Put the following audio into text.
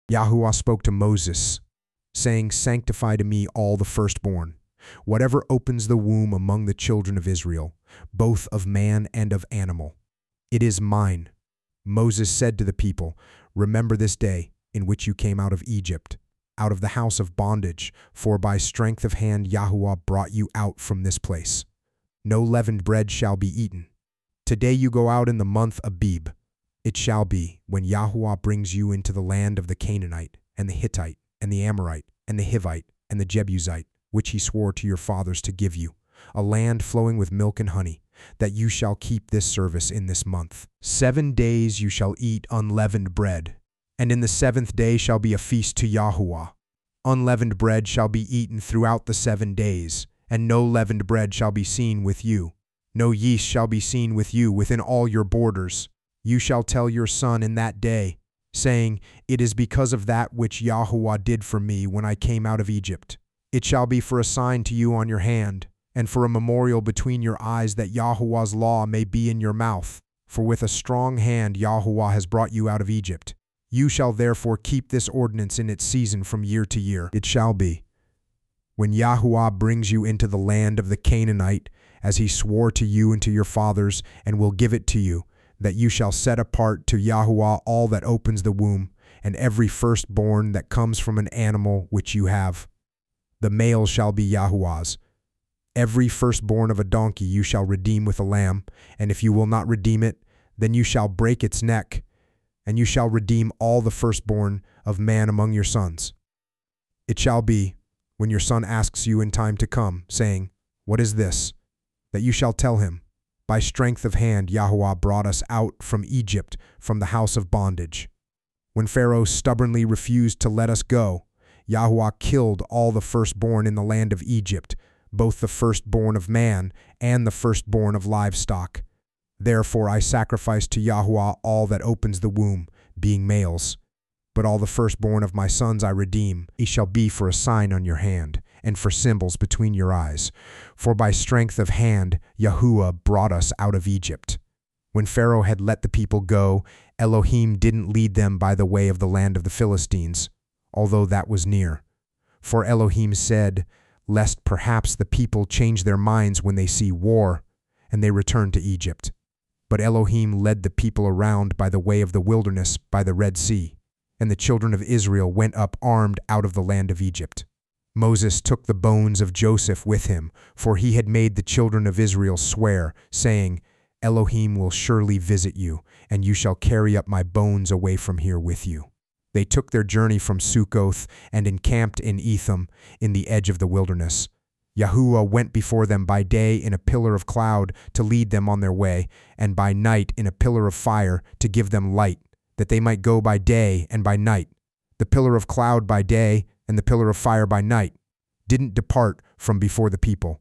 Yahuwah spoke to Moses, saying, "Sanctify to me all the firstborn, whatever opens the womb among the children of Israel, both of man and of animal. It is mine." Moses said to the people, "Remember this day in which you came out of Egypt, out of the house of bondage, for by strength of hand Yahuwah brought you out from this place. No leavened bread shall be eaten. Today you go out in the month Abib. It shall be, when Yahuwah brings you into the land of the Canaanite, and the Hittite, and the Amorite, and the Hivite, and the Jebusite, which he swore to your fathers to give you, a land flowing with milk and honey, that you shall keep this service in this month. 7 days you shall eat unleavened bread, and in the 7th day shall be a feast to Yahuwah. Unleavened bread shall be eaten throughout the 7 days, and no leavened bread shall be seen with you. No yeast shall be seen with you within all your borders. You shall tell your son in that day, saying, It is because of that which Yahuwah did for me when I came out of Egypt. It shall be for a sign to you on your hand, and for a memorial between your eyes, that Yahuwah's law may be in your mouth. For with a strong hand Yahuwah has brought you out of Egypt. You shall therefore keep this ordinance in its season from year to year. It shall be, when Yahuwah brings you into the land of the Canaanite, as he swore to you and to your fathers, and will give it to you, that you shall set apart to Yahuwah all that opens the womb, and every firstborn that comes from an animal which you have. The male shall be Yahuwah's. Every firstborn of a donkey you shall redeem with a lamb, and if you will not redeem it, then you shall break its neck, and you shall redeem all the firstborn of man among your sons. It shall be, when your son asks you in time to come, saying, What is this? That you shall tell him, By strength of hand Yahuwah brought us out from Egypt, from the house of bondage. When Pharaoh stubbornly refused to let us go, Yahuwah killed all the firstborn in the land of Egypt, both the firstborn of man and the firstborn of livestock. Therefore I sacrifice to Yahuwah all that opens the womb, being males. But all the firstborn of my sons I redeem. He shall be for a sign on your hand, and for symbols between your eyes. For by strength of hand Yahuwah brought us out of Egypt. When Pharaoh had let the people go, Elohim didn't lead them by the way of the land of the Philistines, although that was near. For Elohim said, Lest perhaps the people change their minds when they see war, and they return to Egypt. But Elohim led the people around by the way of the wilderness by the Red Sea, and the children of Israel went up armed out of the land of Egypt. Moses took the bones of Joseph with him, for he had made the children of Israel swear, saying, Elohim will surely visit you, and you shall carry up my bones away from here with you. They took their journey from Sukkoth and encamped in Etham, in the edge of the wilderness. Yahuwah went before them by day in a pillar of cloud to lead them on their way, and by night in a pillar of fire to give them light, that they might go by day and by night. The pillar of cloud by day and the pillar of fire by night didn't depart from before the people.